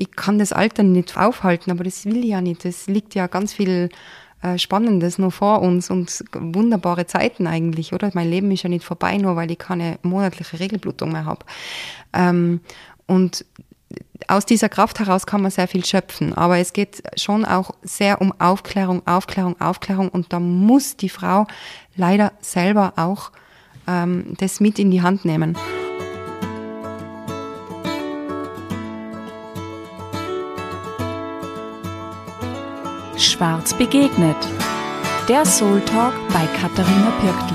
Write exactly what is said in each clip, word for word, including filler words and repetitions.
ich kann das Alter nicht aufhalten, aber das will ich ja nicht. Es liegt ja ganz viel äh, Spannendes noch vor uns und wunderbare Zeiten eigentlich, oder? Mein Leben ist ja nicht vorbei, nur weil ich keine monatliche Regelblutung mehr habe. Ähm, und aus dieser Kraft heraus kann man sehr viel schöpfen, aber es geht schon auch sehr um Aufklärung, Aufklärung, Aufklärung und da muss die Frau leider selber auch ähm, das mit in die Hand nehmen. Schwarz begegnet. Der Soul Talk bei Katharina Pirktl.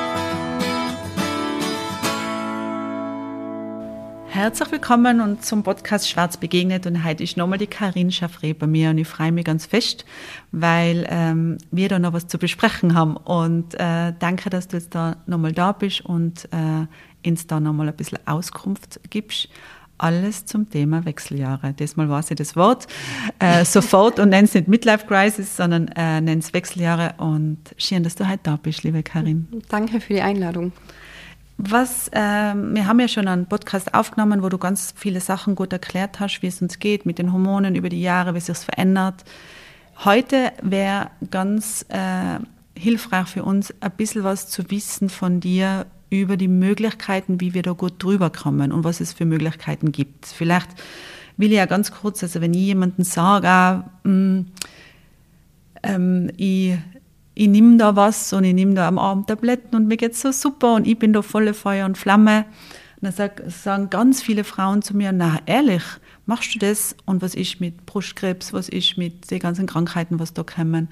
Herzlich willkommen und zum Podcast Schwarz begegnet und heute ist nochmal die Karin Chaffré bei mir und ich freue mich ganz fest, weil ähm, wir da noch was zu besprechen haben und äh, danke, dass du jetzt da nochmal da bist und äh, uns da nochmal ein bisschen Auskunft gibst. Alles zum Thema Wechseljahre. Diesmal weiß ich das Wort äh, sofort und nenne es nicht Midlife Crisis, sondern äh, nenne es Wechseljahre und schön, dass du heute da bist, liebe Karin. Danke für die Einladung. Was, äh, wir haben ja schon einen Podcast aufgenommen, wo du ganz viele Sachen gut erklärt hast, wie es uns geht mit den Hormonen über die Jahre, wie es sich verändert. Heute wäre ganz äh, hilfreich für uns, ein bisschen was zu wissen von dir über die Möglichkeiten, wie wir da gut drüber kommen und was es für Möglichkeiten gibt. Vielleicht will ich ja ganz kurz, also wenn ich jemandem sage, ah, mh, ähm, ich Ich nehme da was und ich nehme da am Abend Tabletten und mir geht's so super und ich bin da volle Feuer und Flamme. Und dann sag, sagen ganz viele Frauen zu mir, na ehrlich, machst du das? Und was ist mit Brustkrebs, was ist mit den ganzen Krankheiten, was da kommen?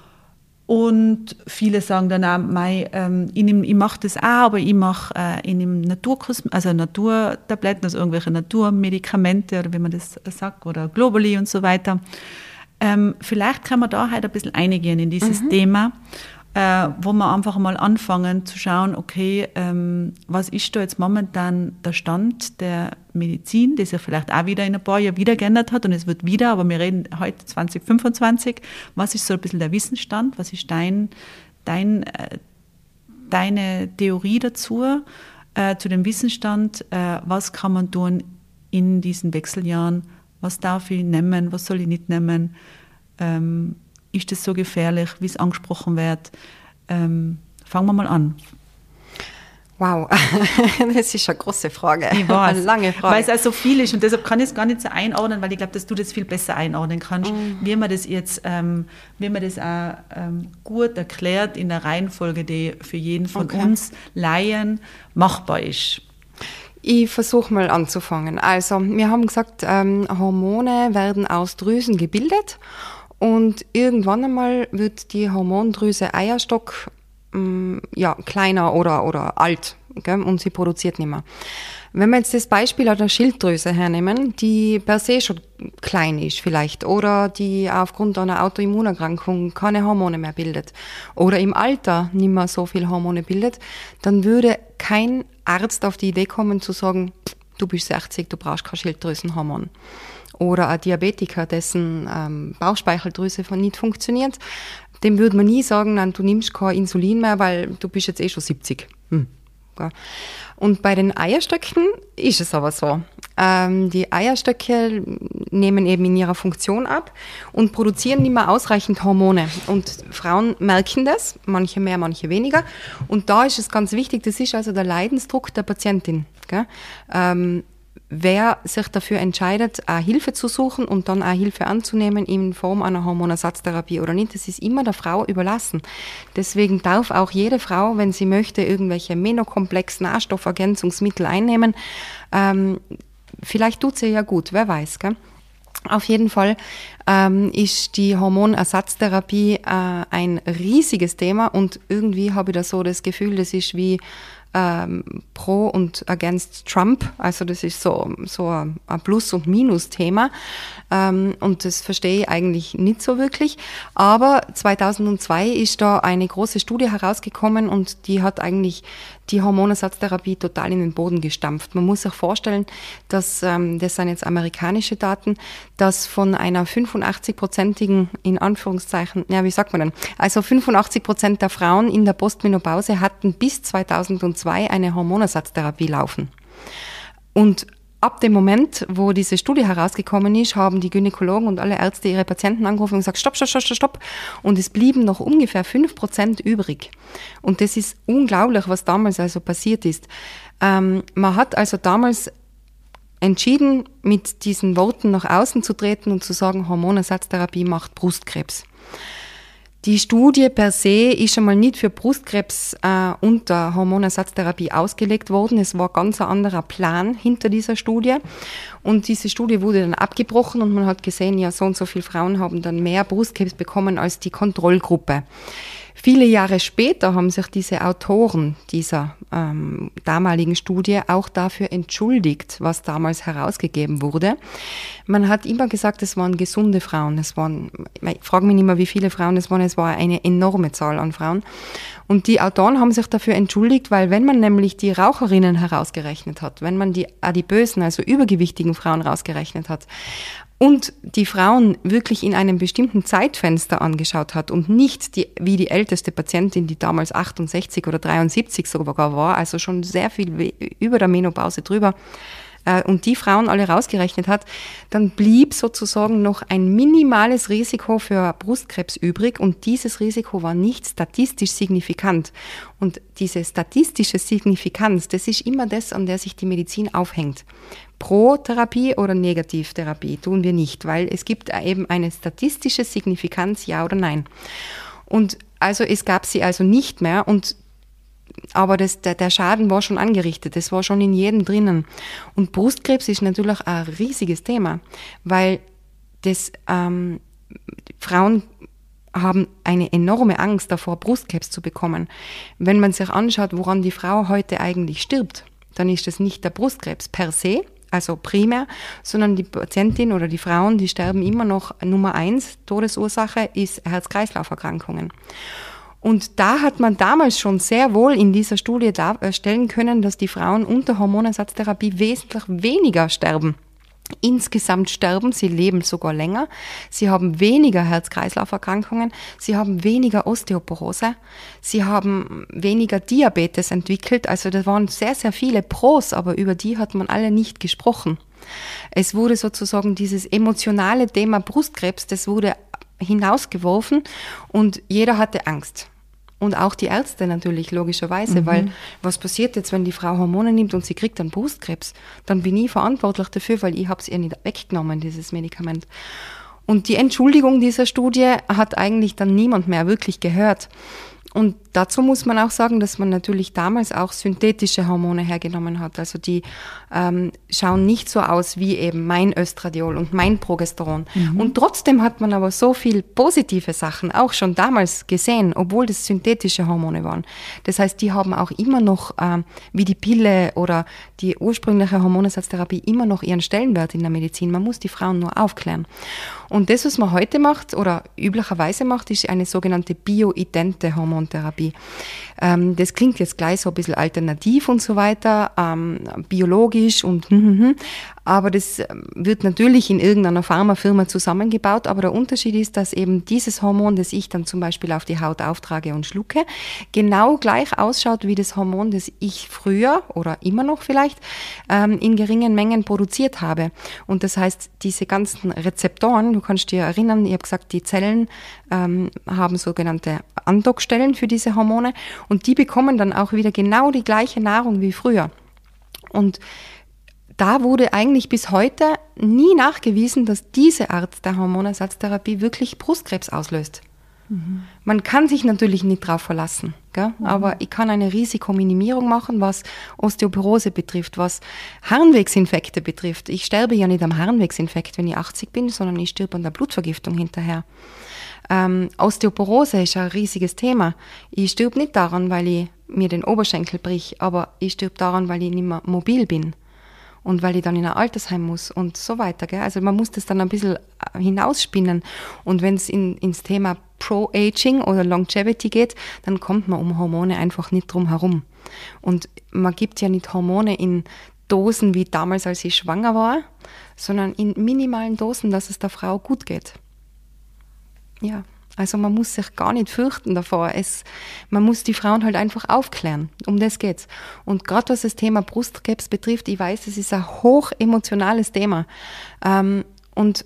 Und viele sagen dann auch, mei, ähm, ich, nehm, ich mache das auch, aber ich mache äh, ich nehm Naturkosmetik, also Naturtabletten, also irgendwelche Naturmedikamente oder wie man das sagt, oder Globuli und so weiter. Ähm, vielleicht kann man da heute ein bisschen eingehen in dieses mhm. Thema, äh, wo wir einfach mal anfangen zu schauen, okay, ähm, was ist da jetzt momentan der Stand der Medizin, der sich vielleicht auch wieder in ein paar Jahren wieder geändert hat und es wird wieder, aber wir reden heute zwanzig fünfundzwanzig. Was ist so ein bisschen der Wissensstand? Was ist dein, dein, äh, deine Theorie dazu, äh, zu dem Wissensstand? Äh, was kann man tun in diesen Wechseljahren? Was darf ich nehmen, was soll ich nicht nehmen? Ähm, ist das so gefährlich, wie es angesprochen wird? Ähm, fangen wir mal an. Wow, das ist eine große Frage. Ich weiß, eine lange Frage. Weil es auch so viel ist und deshalb kann ich es gar nicht so einordnen, weil ich glaube, dass du das viel besser einordnen kannst, mm. wie man das jetzt, ähm, wie man das auch ähm, gut erklärt in der Reihenfolge, die für jeden von okay. uns Laien machbar ist. Ich versuche mal anzufangen. Also, wir haben gesagt, ähm, Hormone werden aus Drüsen gebildet und irgendwann einmal wird die Hormondrüse Eierstock ähm, ja, kleiner oder, oder alt, gell? Und sie produziert nicht mehr. Wenn wir jetzt das Beispiel der Schilddrüse hernehmen, die per se schon klein ist vielleicht oder die aufgrund einer Autoimmunerkrankung keine Hormone mehr bildet oder im Alter nicht mehr so viel Hormone bildet, dann würde kein Arzt auf die Idee kommen zu sagen, du bist sechzig, du brauchst kein Schilddrüsenhormon. Oder ein Diabetiker, dessen ähm, Bauchspeicheldrüse nicht funktioniert, dem würde man nie sagen, nein, du nimmst kein Insulin mehr, weil du bist jetzt eh schon siebzig. Hm. Und bei den Eierstöcken ist es aber so. Ähm, die Eierstöcke nehmen eben in ihrer Funktion ab und produzieren nicht mehr ausreichend Hormone. Und Frauen merken das, manche mehr, manche weniger. Und da ist es ganz wichtig, das ist also der Leidensdruck der Patientin. Gell? Ähm, wer sich dafür entscheidet, eine Hilfe zu suchen und dann eine Hilfe anzunehmen in Form einer Hormonersatztherapie oder nicht, das ist immer der Frau überlassen. Deswegen darf auch jede Frau, wenn sie möchte, irgendwelche Menokomplex-Nahrstoffergänzungsmittel einnehmen. Ähm, vielleicht tut sie ja gut, wer weiß, gell? Auf jeden Fall ähm, ist die Hormonersatztherapie äh, ein riesiges Thema und irgendwie habe ich da so das Gefühl, das ist wie ähm, pro und against Trump, also das ist so, so ein Plus- und Minus-Thema ähm, und das verstehe ich eigentlich nicht so wirklich, aber zweitausendzwei ist da eine große Studie herausgekommen und die hat eigentlich die Hormonersatztherapie total in den Boden gestampft. Man muss sich vorstellen, dass, ähm, das sind jetzt amerikanische Daten, dass von einer fünfundachtzig-prozentigen, in Anführungszeichen, ja, wie sagt man denn, also fünfundachtzig Prozent der Frauen in der Postmenopause hatten bis zweitausendzwei eine Hormonersatztherapie laufen. Und ab dem Moment, wo diese Studie herausgekommen ist, haben die Gynäkologen und alle Ärzte ihre Patienten angerufen und gesagt, stopp, stopp, stopp, stopp, stopp. Und es blieben noch ungefähr fünf Prozent übrig. Und das ist unglaublich, was damals also passiert ist. Ähm, man hat also damals entschieden, mit diesen Worten nach außen zu treten und zu sagen, Hormonersatztherapie macht Brustkrebs. Die Studie per se ist schon mal nicht für Brustkrebs äh, unter Hormonersatztherapie ausgelegt worden. Es war ganz ein anderer Plan hinter dieser Studie. Und diese Studie wurde dann abgebrochen und man hat gesehen, ja, so und so viele Frauen haben dann mehr Brustkrebs bekommen als die Kontrollgruppe. Viele Jahre später haben sich diese Autoren dieser ähm, damaligen Studie auch dafür entschuldigt, was damals herausgegeben wurde. Man hat immer gesagt, es waren gesunde Frauen. Es waren, ich frage mich nicht mehr, wie viele Frauen es waren, es war eine enorme Zahl an Frauen. Und die Autoren haben sich dafür entschuldigt, weil wenn man nämlich die Raucherinnen herausgerechnet hat, wenn man die adipösen, also übergewichtigen Frauen rausgerechnet hat, und die Frauen wirklich in einem bestimmten Zeitfenster angeschaut hat und nicht die, wie die älteste Patientin, die damals achtundsechzig oder dreiundsiebzig sogar war, also schon sehr viel über der Menopause drüber, äh, und die Frauen alle rausgerechnet hat, dann blieb sozusagen noch ein minimales Risiko für Brustkrebs übrig und dieses Risiko war nicht statistisch signifikant. Und diese statistische Signifikanz, das ist immer das, an der sich die Medizin aufhängt. Pro-Therapie oder Negativtherapie tun wir nicht, weil es gibt eben eine statistische Signifikanz, ja oder nein. Und also es gab sie also nicht mehr und aber das, der, der Schaden war schon angerichtet, das war schon in jedem drinnen. Und Brustkrebs ist natürlich ein riesiges Thema, weil das ähm, Frauen haben eine enorme Angst davor, Brustkrebs zu bekommen. Wenn man sich anschaut, woran die Frau heute eigentlich stirbt, dann ist das nicht der Brustkrebs per se, also primär, sondern die Patientin oder die Frauen, die sterben immer noch, Nummer eins Todesursache ist Herz-Kreislauf-Erkrankungen. Und da hat man damals schon sehr wohl in dieser Studie darstellen können, dass die Frauen unter Hormonersatztherapie wesentlich weniger sterben. Insgesamt sterben, sie leben sogar länger, sie haben weniger Herz-Kreislauf-Erkrankungen, sie haben weniger Osteoporose, sie haben weniger Diabetes entwickelt, also da waren sehr, sehr viele Pros, aber über die hat man alle nicht gesprochen. Es wurde sozusagen dieses emotionale Thema Brustkrebs, das wurde hinausgeworfen und jeder hatte Angst. Und auch die Ärzte natürlich, logischerweise, mhm. weil was passiert jetzt, wenn die Frau Hormone nimmt und sie kriegt dann Brustkrebs? Dann bin ich verantwortlich dafür, weil ich habe es ihr nicht weggenommen, dieses Medikament. Und die Entschuldigung dieser Studie hat eigentlich dann niemand mehr wirklich gehört. Und dazu muss man auch sagen, dass man natürlich damals auch synthetische Hormone hergenommen hat. Also die ähm, schauen nicht so aus wie eben mein Östradiol und mein Progesteron. Mhm. Und trotzdem hat man aber so viel positive Sachen auch schon damals gesehen, obwohl das synthetische Hormone waren. Das heißt, die haben auch immer noch, ähm, wie die Pille oder die ursprüngliche Hormonersatztherapie, immer noch ihren Stellenwert in der Medizin. Man muss die Frauen nur aufklären. Und das, was man heute macht oder üblicherweise macht, ist eine sogenannte bioidente Hormontherapie. Ähm, das klingt jetzt gleich so ein bisschen alternativ und so weiter, ähm, biologisch und hm, hm, hm. Aber das wird natürlich in irgendeiner Pharmafirma zusammengebaut, aber der Unterschied ist, dass eben dieses Hormon, das ich dann zum Beispiel auf die Haut auftrage und schlucke, genau gleich ausschaut wie das Hormon, das ich früher oder immer noch vielleicht ähm, in geringen Mengen produziert habe. Und das heißt, diese ganzen Rezeptoren, du kannst dir erinnern, ich habe gesagt, die Zellen ähm, haben sogenannte Andockstellen für diese Hormone und die bekommen dann auch wieder genau die gleiche Nahrung wie früher. Und da wurde eigentlich bis heute nie nachgewiesen, dass diese Art der Hormonersatztherapie wirklich Brustkrebs auslöst. Mhm. Man kann sich natürlich nicht drauf verlassen, gell? Mhm. Aber ich kann eine Risikominimierung machen, was Osteoporose betrifft, was Harnwegsinfekte betrifft. Ich sterbe ja nicht am Harnwegsinfekt, wenn ich achtzig bin, sondern ich stirbe an der Blutvergiftung hinterher. Ähm, Osteoporose ist ein riesiges Thema. Ich stirb nicht daran, weil ich mir den Oberschenkel brich, aber ich stirb daran, weil ich nicht mehr mobil bin. Und weil ich dann in ein Altersheim muss und so weiter. Gell? Also man muss das dann ein bisschen hinausspinnen. Und wenn es in, ins Thema Pro-Aging oder Longevity geht, dann kommt man um Hormone einfach nicht drum herum. Und man gibt ja nicht Hormone in Dosen wie damals, als ich schwanger war, sondern in minimalen Dosen, dass es der Frau gut geht. Ja, Also man muss sich gar nicht fürchten davor. Es, man muss die Frauen halt einfach aufklären. Um das geht's. Und gerade was das Thema Brustkrebs betrifft, ich weiß, es ist ein hoch emotionales Thema. Ähm, und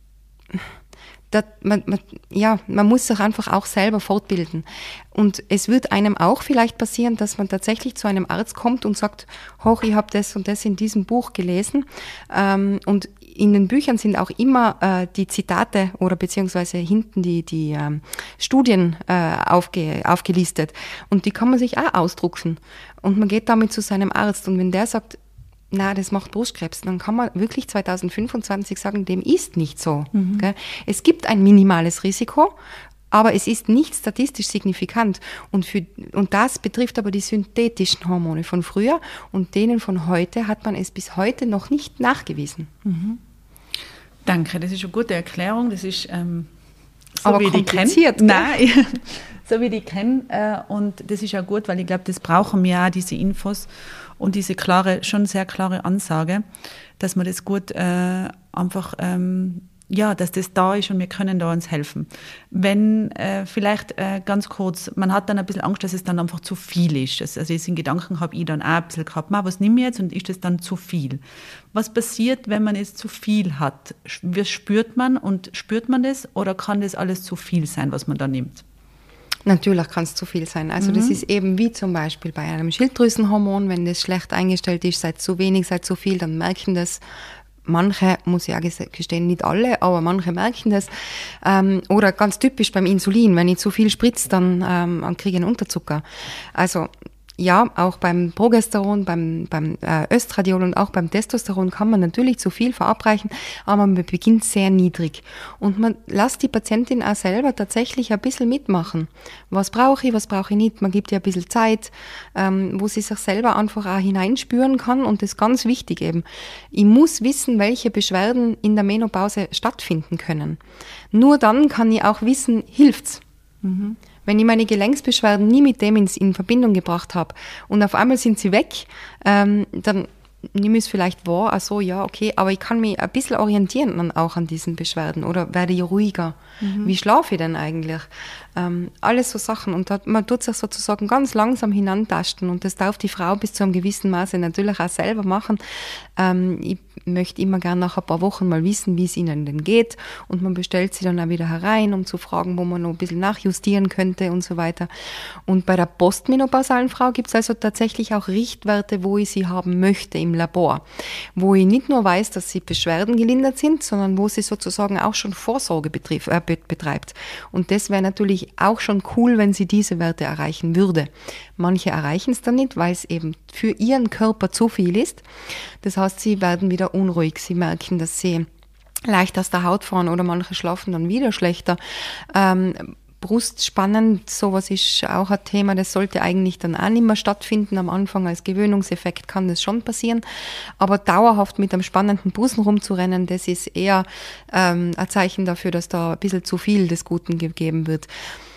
das, man, man, ja, man muss sich einfach auch selber fortbilden. Und es wird einem auch vielleicht passieren, dass man tatsächlich zu einem Arzt kommt und sagt, hoch, ich habe das und das in diesem Buch gelesen. Ähm, und in den Büchern sind auch immer äh, die Zitate oder beziehungsweise hinten die, die ähm, Studien äh, aufge, aufgelistet. Und die kann man sich auch ausdrucken. Und man geht damit zu seinem Arzt. Und wenn der sagt, na, das macht Brustkrebs, dann kann man wirklich zwanzig fünfundzwanzig sagen, dem ist nicht so. Mhm. Gell? Es gibt ein minimales Risiko, aber es ist nicht statistisch signifikant. Und, für, und das betrifft aber die synthetischen Hormone von früher und denen von heute hat man es bis heute noch nicht nachgewiesen. Mhm. Danke, das ist eine gute Erklärung. Das ist ähm, so aber wie kompliziert. Die Nein, so wie die kennen. Äh, und das ist ja gut, weil ich glaube, das brauchen wir auch, diese Infos und diese klare, schon sehr klare Ansage, dass man das gut äh, einfach, ähm, ja, dass das da ist und wir können da uns helfen. Wenn, äh, vielleicht äh, ganz kurz, man hat dann ein bisschen Angst, dass es dann einfach zu viel ist. Also diesen Gedanken habe ich dann auch ein bisschen gehabt, was nehme ich jetzt und ist das dann zu viel? Was passiert, wenn man es zu viel hat? Was spürt man und spürt man das oder kann das alles zu viel sein, was man da nimmt? Natürlich kann es zu viel sein. Also mhm. das ist eben wie zum Beispiel bei einem Schilddrüsenhormon, wenn das schlecht eingestellt ist, seid zu wenig, seid zu viel, dann merken das manche, muss ich auch gestehen, nicht alle, aber manche merken das. Ähm, oder ganz typisch beim Insulin, wenn ich zu viel spritze, dann, ähm, dann kriege ich einen Unterzucker. Also ja, auch beim Progesteron, beim, beim äh, Östradiol und auch beim Testosteron kann man natürlich zu viel verabreichen, aber man beginnt sehr niedrig. Und man lässt die Patientin auch selber tatsächlich ein bisschen mitmachen. Was brauche ich, was brauche ich nicht? Man gibt ihr ein bisschen Zeit, ähm, wo sie sich selber einfach auch hineinspüren kann. Und das ist ganz wichtig eben. Ich muss wissen, welche Beschwerden in der Menopause stattfinden können. Nur dann kann ich auch wissen, hilft's. Mhm. Wenn ich meine Gelenksbeschwerden nie mit dem in Verbindung gebracht habe und auf einmal sind sie weg, ähm, dann nehme ich es vielleicht wahr, ach so, ja, okay, aber ich kann mich ein bisschen orientieren dann auch an diesen Beschwerden oder werde ich ruhiger. Mhm. Wie schlafe ich denn eigentlich? Ähm, alles so Sachen. Und da, man tut sich sozusagen ganz langsam hinantasten und das darf die Frau bis zu einem gewissen Maße natürlich auch selber machen. Ähm, ich möchte immer gerne nach ein paar Wochen mal wissen, wie es ihnen denn geht und man bestellt sie dann auch wieder herein, um zu fragen, wo man noch ein bisschen nachjustieren könnte und so weiter. Und bei der postmenopausalen Frau gibt es also tatsächlich auch Richtwerte, wo ich sie haben möchte im Labor, wo ich nicht nur weiß, dass sie Beschwerden gelindert sind, sondern wo sie sozusagen auch schon Vorsorge betrifft, äh, betreibt. Und das wäre natürlich auch schon cool, wenn sie diese Werte erreichen würde. Manche erreichen es dann nicht, weil es eben für ihren Körper zu viel ist. Das heißt, sie werden wieder unruhig. Sie merken, dass sie leicht aus der Haut fahren oder manche schlafen dann wieder schlechter. Ähm, Brustspannend, sowas ist auch ein Thema, das sollte eigentlich dann auch nicht mehr stattfinden. Am Anfang als Gewöhnungseffekt kann das schon passieren, aber dauerhaft mit einem spannenden Busen rumzurennen, das ist eher ähm, ein Zeichen dafür, dass da ein bisschen zu viel des Guten gegeben wird.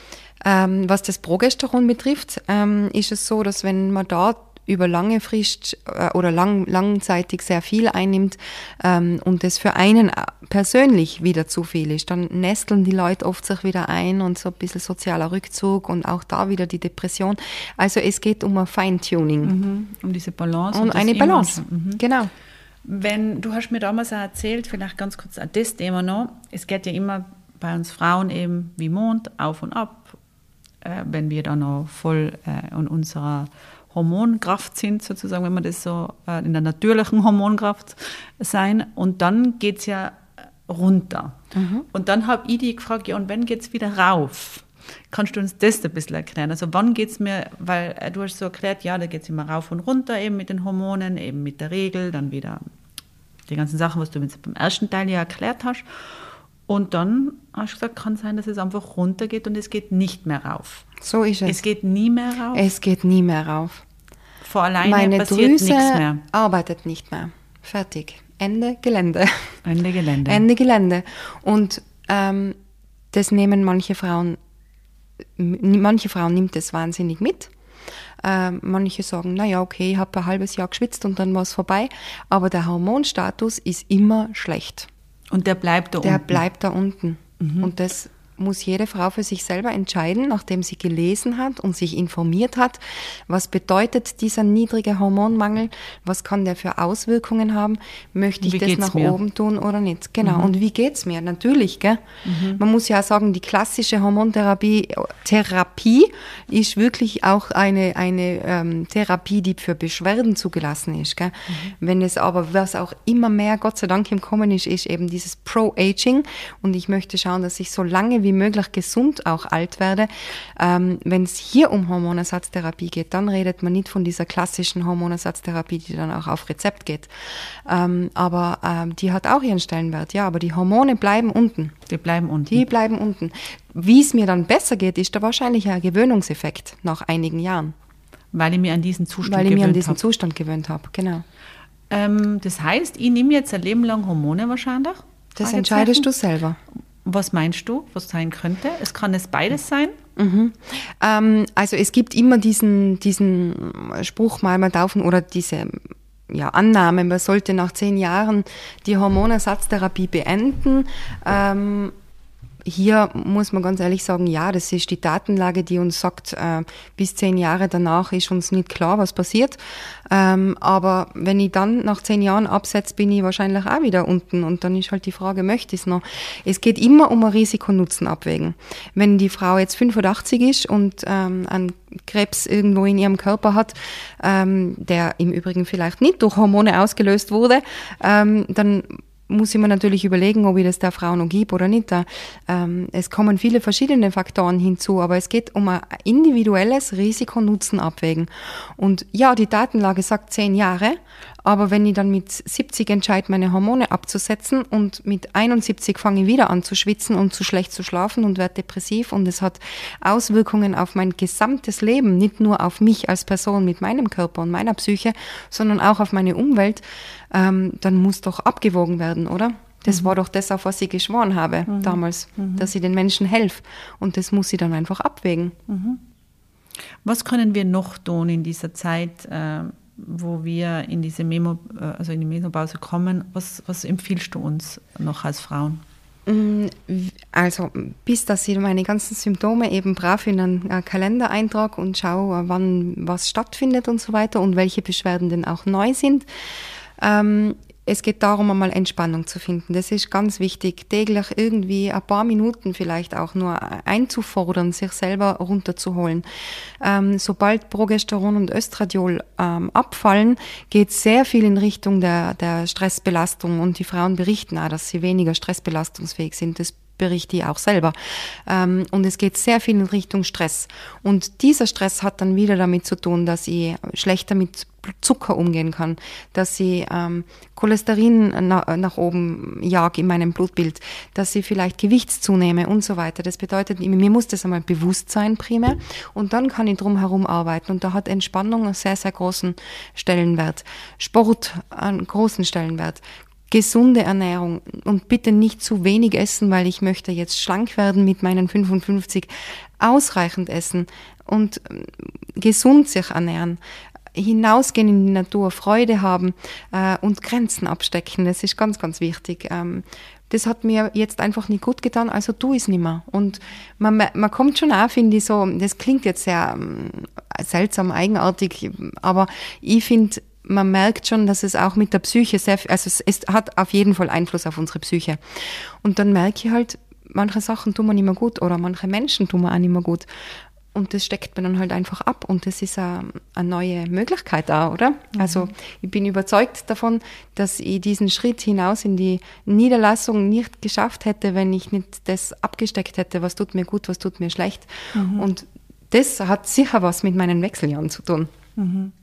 Ähm, was das Progesteron betrifft, ähm, ist es so, dass wenn man da über lange Frist äh, oder lang, langzeitig sehr viel einnimmt ähm, und das für einen persönlich wieder zu viel ist, dann nesteln die Leute oft sich wieder ein und so ein bisschen sozialer Rückzug und auch da wieder die Depression. Also es geht um ein Feintuning. Mhm, um diese Balance. Und, und eine Balance, mhm. Genau. Wenn, du hast mir damals auch erzählt, vielleicht ganz kurz an das Thema noch, es geht ja immer bei uns Frauen eben wie Mond auf und ab, äh, wenn wir dann noch voll äh, in unserer Hormonkraft sind, sozusagen, wenn wir das so äh, in der natürlichen Hormonkraft sein. Und dann geht es ja runter. Mhm. Und dann habe ich die gefragt, ja, und wann geht es wieder rauf? Kannst du uns das ein bisschen erklären? Also wann geht es mir, weil äh, du hast so erklärt, ja, da geht es immer rauf und runter, eben mit den Hormonen, eben mit der Regel, dann wieder die ganzen Sachen, was du jetzt beim ersten Teil ja erklärt hast. Und dann hast du gesagt, kann sein, dass es einfach runtergeht und es geht nicht mehr rauf. So ist es. Es geht nie mehr rauf? Es geht nie mehr rauf. Vor alleine Meine passiert Drüse nichts mehr. Arbeitet nicht mehr. Fertig. Ende Gelände. Ende Gelände. Ende Gelände. Und ähm, das nehmen manche Frauen, manche Frauen nimmt das wahnsinnig mit. Ähm, manche sagen, naja, okay, ich habe ein halbes Jahr geschwitzt und dann war es vorbei. Aber der Hormonstatus ist immer schlecht. Und der bleibt da der unten? Der bleibt da unten. Mhm. Und das muss jede Frau für sich selber entscheiden, nachdem sie gelesen hat und sich informiert hat, was bedeutet dieser niedrige Hormonmangel, was kann der für Auswirkungen haben, möchte ich das nach mir? oben tun oder nicht. Genau, mhm. und wie geht's mir? Natürlich, gell? Mhm. Man muss ja sagen, die klassische Hormontherapie Therapie ist wirklich auch eine, eine ähm, Therapie, die für Beschwerden zugelassen ist. Gell? Mhm. Wenn es aber, was auch immer mehr, Gott sei Dank, im Kommen ist, ist eben dieses Pro-Aging. Und ich möchte schauen, dass ich so lange wie möglich gesund auch alt werde. Ähm, wenn es hier um Hormonersatztherapie geht, dann redet man nicht von dieser klassischen Hormonersatztherapie, die dann auch auf Rezept geht. Ähm, aber ähm, die hat auch ihren Stellenwert, ja. Aber die Hormone bleiben unten. Die bleiben unten. Die bleiben unten. Wie es mir dann besser geht, ist da wahrscheinlich ein Gewöhnungseffekt nach einigen Jahren. Weil ich mir an diesen Zustand Weil ich gewöhnt mir an diesen hab. Zustand gewöhnt habe, genau. Ähm, das heißt, ich nehme jetzt ein Leben lang Hormone wahrscheinlich? Das entscheidest du selber. Was meinst du, was sein könnte? Es kann es beides sein? Mhm. Ähm, also es gibt immer diesen, diesen Spruch, mal man darf, oder diese ja, Annahme, man sollte nach zehn Jahren die Hormonersatztherapie beenden. Ähm, Hier muss man ganz ehrlich sagen, ja, das ist die Datenlage, die uns sagt, äh, bis zehn Jahre danach ist uns nicht klar, was passiert. Ähm, aber wenn ich dann nach zehn Jahren absetze, bin ich wahrscheinlich auch wieder unten. Und dann ist halt die Frage, möchte ich es noch? Es geht immer um ein Risiko-Nutzen abwägen. Wenn die Frau jetzt fünfundachtzig ist und ähm, einen Krebs irgendwo in ihrem Körper hat, ähm, der im Übrigen vielleicht nicht durch Hormone ausgelöst wurde, ähm, dann muss ich mir natürlich überlegen, ob ich das der Frau noch gebe oder nicht. Ähm, es kommen viele verschiedene Faktoren hinzu, aber es geht um ein individuelles Risiko-Nutzen abwägen. Und ja, die Datenlage sagt zehn Jahre, aber wenn ich dann mit siebzig entscheide, meine Hormone abzusetzen und mit einundsiebzig fange ich wieder an zu schwitzen und zu schlecht zu schlafen und werde depressiv und es hat Auswirkungen auf mein gesamtes Leben, nicht nur auf mich als Person mit meinem Körper und meiner Psyche, sondern auch auf meine Umwelt, ähm, dann muss doch abgewogen werden, oder? Das mhm. war doch das, auf was ich geschworen habe mhm. damals, mhm. dass ich den Menschen helfe. Und das muss ich dann einfach abwägen. Mhm. Was können wir noch tun in dieser Zeit, äh, wo wir in diese Memo, also in die Menopause kommen? Was, was empfiehlst du uns noch als Frauen? Also bis dass ich meine ganzen Symptome eben brav in einen Kalender eintrage und schaue, wann was stattfindet und so weiter und welche Beschwerden denn auch neu sind. Ähm, es geht darum, einmal Entspannung zu finden. Das ist ganz wichtig, täglich irgendwie ein paar Minuten vielleicht auch nur einzufordern, sich selber runterzuholen. Ähm, sobald Progesteron und Östradiol ähm, abfallen, geht sehr viel in Richtung der, der Stressbelastung und die Frauen berichten auch, dass sie weniger stressbelastungsfähig sind. Das berichte ich auch selber. Ähm, und es geht sehr viel in Richtung Stress. Und dieser Stress hat dann wieder damit zu tun, dass ich schlechter mit Zucker umgehen kann, dass ich ähm, Cholesterin na, nach oben jag in meinem Blutbild, dass ich vielleicht Gewichts zunehme und so weiter. Das bedeutet, mir muss das einmal bewusst sein primär und dann kann ich drum herum arbeiten und da hat Entspannung einen sehr, sehr großen Stellenwert. Sport einen großen Stellenwert. Gesunde Ernährung und bitte nicht zu wenig essen, weil ich möchte jetzt schlank werden mit meinen fünfundfünfzig. Ausreichend essen und gesund sich ernähren. Hinausgehen in die Natur, Freude haben äh, und Grenzen abstecken. Das ist ganz, ganz wichtig. Ähm, das hat mir jetzt einfach nicht gut getan, also tu es nicht mehr. Und man, man kommt schon auch, finde ich, so, das klingt jetzt sehr ähm, seltsam, eigenartig, aber ich finde, man merkt schon, dass es auch mit der Psyche sehr, also es, es hat auf jeden Fall Einfluss auf unsere Psyche. Und dann merke ich halt, manche Sachen tun mir nicht mehr gut oder manche Menschen tun mir auch nicht mehr gut. Und das steckt man dann halt einfach ab und das ist eine, eine neue Möglichkeit da, oder? Mhm. Also ich bin überzeugt davon, dass ich diesen Schritt hinaus in die Niederlassung nicht geschafft hätte, wenn ich nicht das abgesteckt hätte, was tut mir gut, was tut mir schlecht. Mhm. Und das hat sicher was mit meinen Wechseljahren zu tun. Mhm.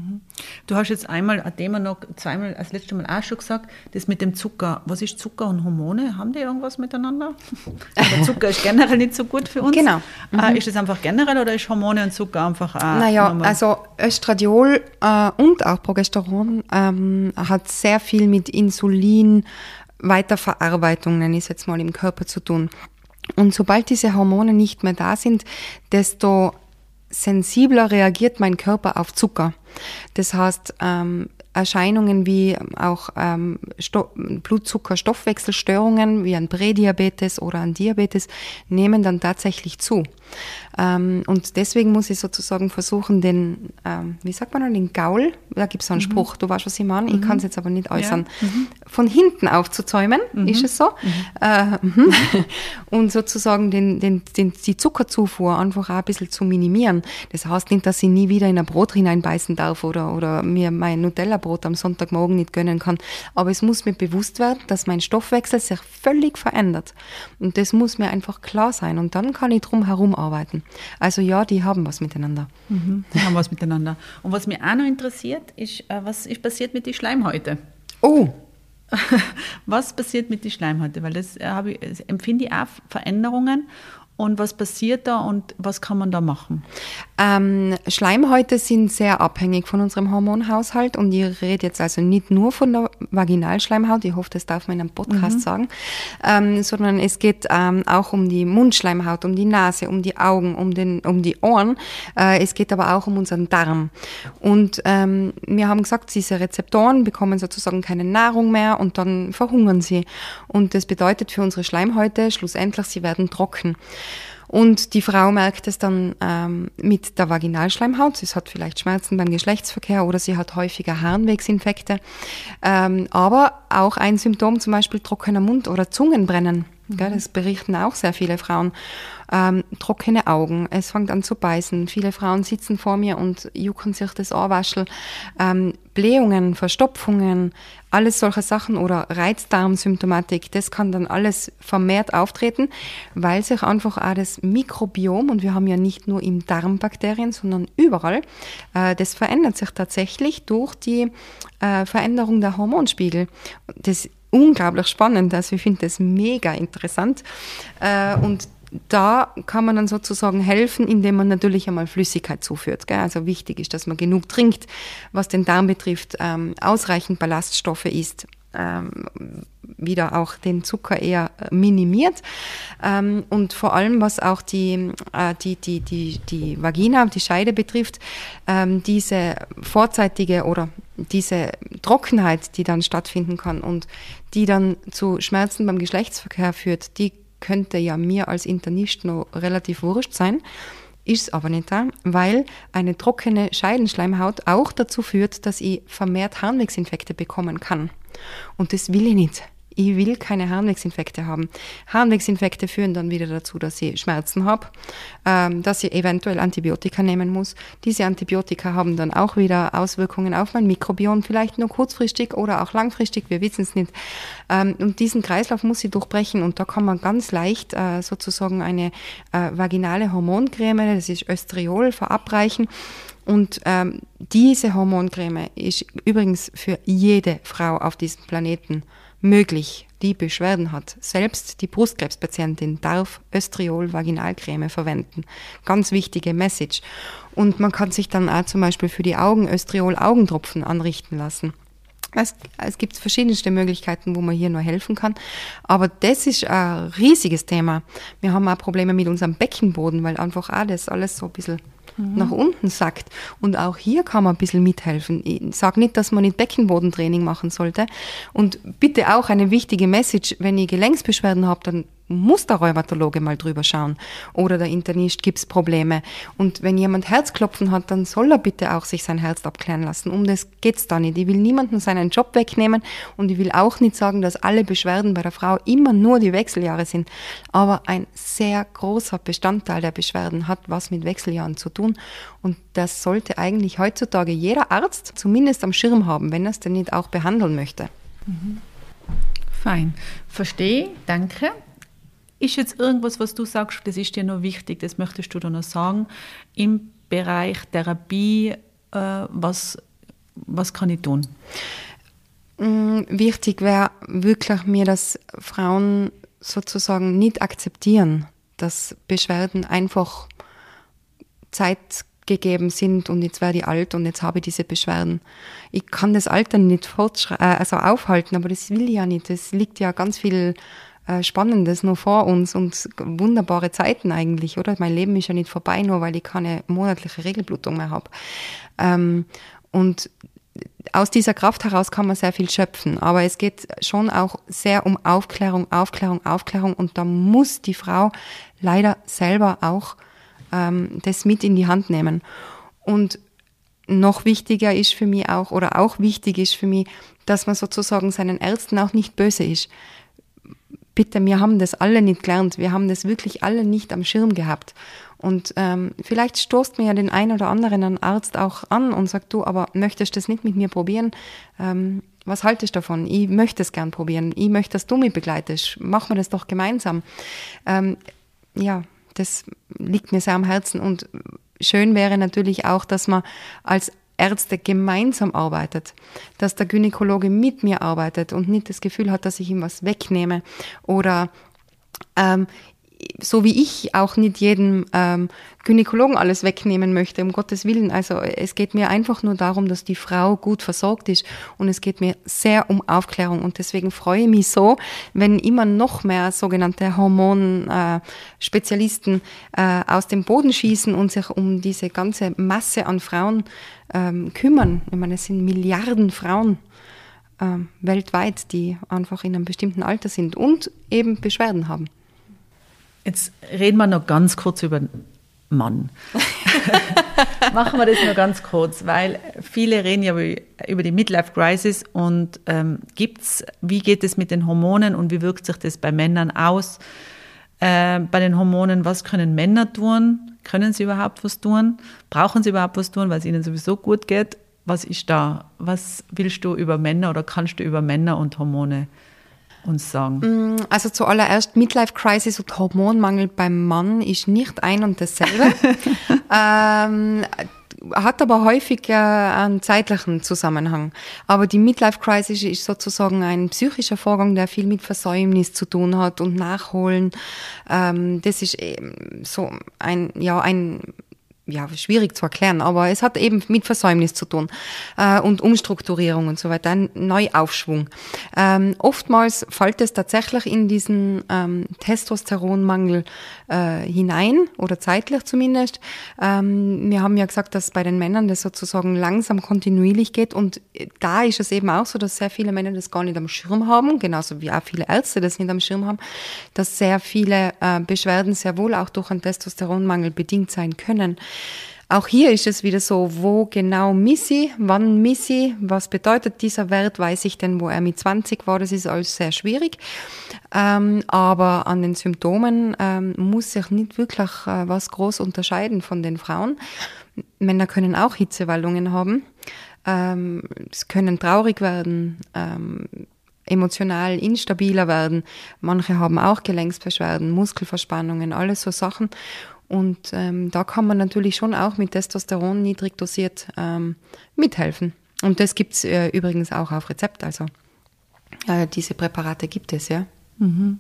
Du hast jetzt einmal ein Thema noch, zweimal, als letztes Mal auch schon gesagt, das mit dem Zucker. Was ist Zucker und Hormone? Haben die irgendwas miteinander? Der Zucker ist generell nicht so gut für uns. Genau. Mhm. Äh, ist das einfach generell oder ist Hormone und Zucker einfach auch Naja, normal? also Östradiol äh, und auch Progesteron ähm, hat sehr viel mit Insulin, Weiterverarbeitung, nenne ich es jetzt mal, im Körper zu tun. Und sobald diese Hormone nicht mehr da sind, desto sensibler reagiert mein Körper auf Zucker. Das heißt, ähm, Erscheinungen wie auch ähm, Sto- Blutzucker-Stoffwechselstörungen wie ein Prädiabetes oder ein Diabetes nehmen dann tatsächlich zu. Ähm, und deswegen muss ich sozusagen versuchen, den, ähm, wie sagt man, den Gaul, da gibt es so einen mhm. Spruch, du weißt, was ich meine, mhm. ich kann es jetzt aber nicht äußern, ja. mhm. von hinten aufzuzäumen, mhm. ist es so? Mhm. Äh, mhm. Und sozusagen den, den, den, die Zuckerzufuhr einfach auch ein bisschen zu minimieren. Das heißt nicht, dass ich nie wieder in ein Brot hineinbeißen darf oder, oder mir mein Nutella-Brot am Sonntagmorgen nicht gönnen kann. Aber es muss mir bewusst werden, dass mein Stoffwechsel sich völlig verändert. Und das muss mir einfach klar sein. Und dann kann ich drum herum arbeiten. Also ja, die haben was miteinander. Mhm, die haben was miteinander. Und was mich auch noch interessiert, ist, äh, was ist passiert mit den Schleimhäuten? Oh! Was passiert mit den Schleimhäuten? Weil das, äh, habe ich, das empfinde ich auch Veränderungen. Und was passiert da und was kann man da machen? Ähm, Schleimhäute sind sehr abhängig von unserem Hormonhaushalt und ich rede jetzt also nicht nur von der Vaginalschleimhaut, ich hoffe, das darf man in einem Podcast mhm. sagen, ähm, sondern es geht ähm, auch um die Mundschleimhaut, um die Nase, um die Augen, um, den, um die Ohren. Äh, es geht aber auch um unseren Darm. Und ähm, wir haben gesagt, diese Rezeptoren bekommen sozusagen keine Nahrung mehr und dann verhungern sie. Und das bedeutet für unsere Schleimhäute schlussendlich, sie werden trocken. Und die Frau merkt es dann ähm, mit der Vaginalschleimhaut. Sie hat vielleicht Schmerzen beim Geschlechtsverkehr oder sie hat häufiger Harnwegsinfekte. Ähm, aber auch ein Symptom, zum Beispiel trockener Mund oder Zungenbrennen. Mhm. Gell, das berichten auch sehr viele Frauen. Ähm, trockene Augen, es fängt an zu beißen. Viele Frauen sitzen vor mir und jucken sich das Ohrwaschel. Ähm, Blähungen, Verstopfungen, alles solche Sachen oder Reizdarmsymptomatik, das kann dann alles vermehrt auftreten, weil sich einfach auch das Mikrobiom, und wir haben ja nicht nur im Darm Bakterien, sondern überall, äh, das verändert sich tatsächlich durch die äh, Veränderung der Hormonspiegel. Das ist unglaublich spannend, also ich finde das mega interessant äh, und da kann man dann sozusagen helfen, indem man natürlich einmal Flüssigkeit zuführt. Gell? Also wichtig ist, dass man genug trinkt, was den Darm betrifft, ähm, ausreichend Ballaststoffe isst, ähm, wieder auch den Zucker eher minimiert ähm, und vor allem, was auch die, äh, die, die, die, die Vagina, die Scheide betrifft, ähm, diese vorzeitige oder diese Trockenheit, die dann stattfinden kann und die dann zu Schmerzen beim Geschlechtsverkehr führt, die könnte ja mir als Internist noch relativ wurscht sein, ist aber nicht da, weil eine trockene Scheidenschleimhaut auch dazu führt, dass ich vermehrt Harnwegsinfekte bekommen kann. Und das will ich nicht. Ich will keine Harnwegsinfekte haben. Harnwegsinfekte führen dann wieder dazu, dass ich Schmerzen habe, ähm, dass ich eventuell Antibiotika nehmen muss. Diese Antibiotika haben dann auch wieder Auswirkungen auf mein Mikrobiom, vielleicht nur kurzfristig oder auch langfristig, wir wissen es nicht. Ähm, und diesen Kreislauf muss ich durchbrechen und da kann man ganz leicht äh, sozusagen eine äh, vaginale Hormoncreme, das ist Östriol, verabreichen. Und ähm, diese Hormoncreme ist übrigens für jede Frau auf diesem Planeten möglich, die Beschwerden hat. Selbst die Brustkrebspatientin darf Östriol-Vaginalcreme verwenden. Ganz wichtige Message. Und man kann sich dann auch zum Beispiel für die Augen Östriol-Augentropfen anrichten lassen. Es, es gibt verschiedenste Möglichkeiten, wo man hier nur helfen kann. Aber das ist ein riesiges Thema. Wir haben auch Probleme mit unserem Beckenboden, weil einfach auch das alles so ein bisschen mhm. nach unten sackt. Und auch hier kann man ein bisschen mithelfen. Ich sage nicht, dass man nicht Beckenbodentraining machen sollte. Und bitte auch eine wichtige Message, wenn ich Gelenksbeschwerden habe, dann muss der Rheumatologe mal drüber schauen. Oder der Internist, gibt es Probleme. Und wenn jemand Herzklopfen hat, dann soll er bitte auch sich sein Herz abklären lassen. Um das geht's da nicht. Ich will niemandem seinen Job wegnehmen und ich will auch nicht sagen, dass alle Beschwerden bei der Frau immer nur die Wechseljahre sind. Aber ein sehr großer Bestandteil der Beschwerden hat was mit Wechseljahren zu tun. Und das sollte eigentlich heutzutage jeder Arzt zumindest am Schirm haben, wenn er es denn nicht auch behandeln möchte. Mhm. Fein. Verstehe, danke. Ist jetzt irgendwas, was du sagst, das ist dir noch wichtig, das möchtest du da noch sagen, im Bereich Therapie, äh, was, was kann ich tun? Mm, wichtig wäre wirklich mir, dass Frauen sozusagen nicht akzeptieren, dass Beschwerden einfach Zeit gegeben sind und jetzt werde ich alt und jetzt habe ich diese Beschwerden. Ich kann das Alter nicht fortschre- äh, also aufhalten, aber das will ich ja nicht. Es liegt ja ganz viel Spannendes noch vor uns und wunderbare Zeiten eigentlich, oder? Mein Leben ist ja nicht vorbei, nur weil ich keine monatliche Regelblutung mehr habe. Ähm, und aus dieser Kraft heraus kann man sehr viel schöpfen, aber es geht schon auch sehr um Aufklärung, Aufklärung, Aufklärung und da muss die Frau leider selber auch ähm, das mit in die Hand nehmen. Und noch wichtiger ist für mich auch, oder auch wichtig ist für mich, dass man sozusagen seinen Ärzten auch nicht böse ist. Bitte, wir haben das alle nicht gelernt, wir haben das wirklich alle nicht am Schirm gehabt. Und ähm, vielleicht stoßt mir ja den einen oder anderen einen Arzt auch an und sagt, du, aber möchtest du das nicht mit mir probieren? Ähm, was haltest du davon? Ich möchte es gern probieren. Ich möchte, dass du mich begleitest. Machen wir das doch gemeinsam. Ähm, ja, das liegt mir sehr am Herzen. Und schön wäre natürlich auch, dass man als Ärzte gemeinsam arbeitet, dass der Gynäkologe mit mir arbeitet und nicht das Gefühl hat, dass ich ihm was wegnehme oder ähm, so wie ich auch nicht jedem ähm, Gynäkologen alles wegnehmen möchte, um Gottes Willen. Also es geht mir einfach nur darum, dass die Frau gut versorgt ist und es geht mir sehr um Aufklärung und deswegen freue ich mich so, wenn immer noch mehr sogenannte Hormonspezialisten äh, äh, aus dem Boden schießen und sich um diese ganze Masse an Frauen ähm, kümmern. Ich meine, es sind Milliarden Frauen äh, weltweit, die einfach in einem bestimmten Alter sind und eben Beschwerden haben. Jetzt reden wir noch ganz kurz über den Mann. Machen wir das noch ganz kurz, weil viele reden ja über die Midlife Crisis und ähm, gibt's, wie geht es mit den Hormonen und wie wirkt sich das bei Männern aus? Äh, bei den Hormonen, was können Männer tun? Können sie überhaupt was tun? Brauchen sie überhaupt was tun, weil es ihnen sowieso gut geht? Was ist da? Was willst du über Männer oder kannst du über Männer und Hormone uns sagen? Also zuallererst, Midlife Crisis und Hormonmangel beim Mann ist nicht ein und dasselbe. ähm, hat aber häufig äh, einen zeitlichen Zusammenhang. Aber die Midlife Crisis ist sozusagen ein psychischer Vorgang, der viel mit Versäumnis zu tun hat und Nachholen. Ähm, das ist eben so ein, ja, ein ja, schwierig zu erklären, aber es hat eben mit Versäumnis zu tun äh, und Umstrukturierung und so weiter, ein Neuaufschwung. Ähm, oftmals fällt es tatsächlich in diesen ähm, Testosteronmangel äh, hinein oder zeitlich zumindest. Ähm, wir haben ja gesagt, dass bei den Männern das sozusagen langsam kontinuierlich geht und da ist es eben auch so, dass sehr viele Männer das gar nicht am Schirm haben, genauso wie auch viele Ärzte das nicht am Schirm haben, dass sehr viele äh, Beschwerden sehr wohl auch durch einen Testosteronmangel bedingt sein können. Auch hier ist es wieder so, wo genau misse ich, wann misse ich, was bedeutet dieser Wert, weiß ich denn, wo er mit zwanzig war, das ist alles sehr schwierig. Ähm, aber an den Symptomen ähm, muss sich nicht wirklich äh, was groß unterscheiden von den Frauen. Männer können auch Hitzewallungen haben, ähm, es können traurig werden, ähm, emotional instabiler werden. Manche haben auch Gelenksbeschwerden, Muskelverspannungen, alles so Sachen. Und ähm, da kann man natürlich schon auch mit Testosteron niedrig dosiert ähm, mithelfen. Und das gibt's äh, übrigens auch auf Rezept. Also äh, diese Präparate gibt es, ja. Mhm.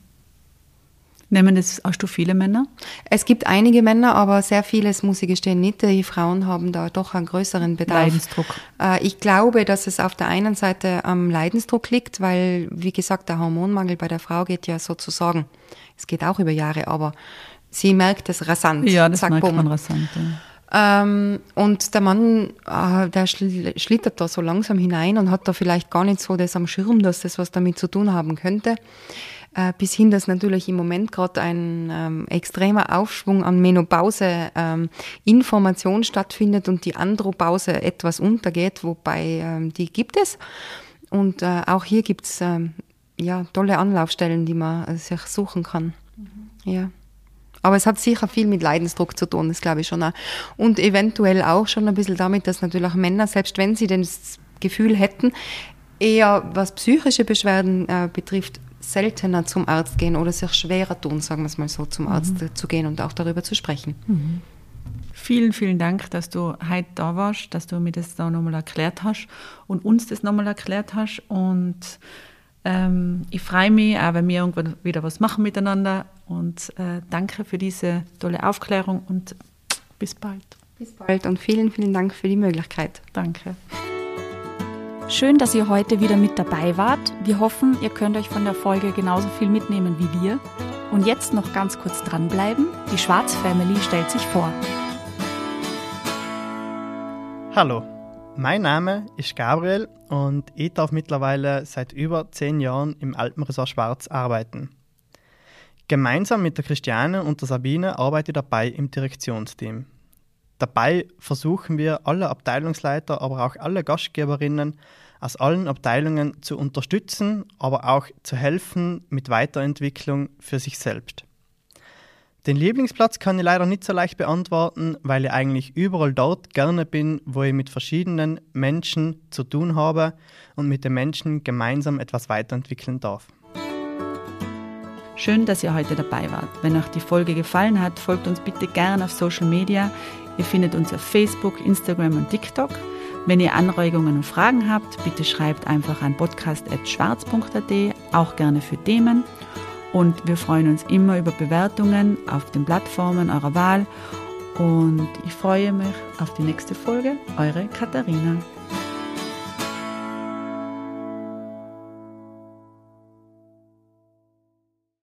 Nehmen das, hast du viele Männer? Es gibt einige Männer, aber sehr vieles, muss ich gestehen, nicht. Die Frauen haben da doch einen größeren Bedarf. Leidensdruck. Äh, ich glaube, dass es auf der einen Seite am Leidensdruck liegt, weil, wie gesagt, der Hormonmangel bei der Frau geht ja sozusagen, es geht auch über Jahre, aber sie merkt es rasant. Ja, das Zack, merkt bumm. man rasant. Ja. Ähm, und der Mann, äh, der schl- schlittert da so langsam hinein und hat da vielleicht gar nicht so das am Schirm, dass das was damit zu tun haben könnte. Äh, bis hin, dass natürlich im Moment gerade ein ähm, extremer Aufschwung an Menopause ähm, Information stattfindet und die Andropause etwas untergeht, wobei ähm, die gibt es. Und äh, auch hier gibt es ähm, ja, tolle Anlaufstellen, die man äh, sich suchen kann. Mhm. Ja. Aber es hat sicher viel mit Leidensdruck zu tun, das glaube ich schon auch. Und eventuell auch schon ein bisschen damit, dass natürlich auch Männer, selbst wenn sie das Gefühl hätten, eher was psychische Beschwerden äh, betrifft, seltener zum Arzt gehen oder sich schwerer tun, sagen wir es mal so, zum Arzt mhm. zu gehen und auch darüber zu sprechen. Mhm. Vielen, vielen Dank, dass du heute da warst, dass du mir das da nochmal erklärt hast und uns das nochmal erklärt hast. Und ähm, ich freue mich, auch wenn wir irgendwann wieder was machen miteinander. Und äh, danke für diese tolle Aufklärung und bis bald. Bis bald und vielen, vielen Dank für die Möglichkeit. Danke. Schön, dass ihr heute wieder mit dabei wart. Wir hoffen, ihr könnt euch von der Folge genauso viel mitnehmen wie wir. Und jetzt noch ganz kurz dranbleiben. Die Schwarz Family stellt sich vor. Hallo, Mein Name ist Gabriel und ich darf mittlerweile seit über zehn Jahren im Alpenresort Schwarz arbeiten. Gemeinsam mit der Christiane und der Sabine arbeite ich dabei im Direktionsteam. Dabei versuchen wir, alle Abteilungsleiter, aber auch alle Gastgeberinnen aus allen Abteilungen zu unterstützen, aber auch zu helfen mit Weiterentwicklung für sich selbst. Den Lieblingsplatz kann ich leider nicht so leicht beantworten, weil ich eigentlich überall dort gerne bin, wo ich mit verschiedenen Menschen zu tun habe und mit den Menschen gemeinsam etwas weiterentwickeln darf. Schön, dass ihr heute dabei wart. Wenn euch die Folge gefallen hat, folgt uns bitte gerne auf Social Media. Ihr findet uns auf Facebook, Instagram und TikTok. Wenn ihr Anregungen und Fragen habt, bitte schreibt einfach an podcast at schwarz punkt a t, auch gerne für Themen. Und wir freuen uns immer über Bewertungen auf den Plattformen eurer Wahl. Und ich freue mich auf die nächste Folge. Eure Katharina.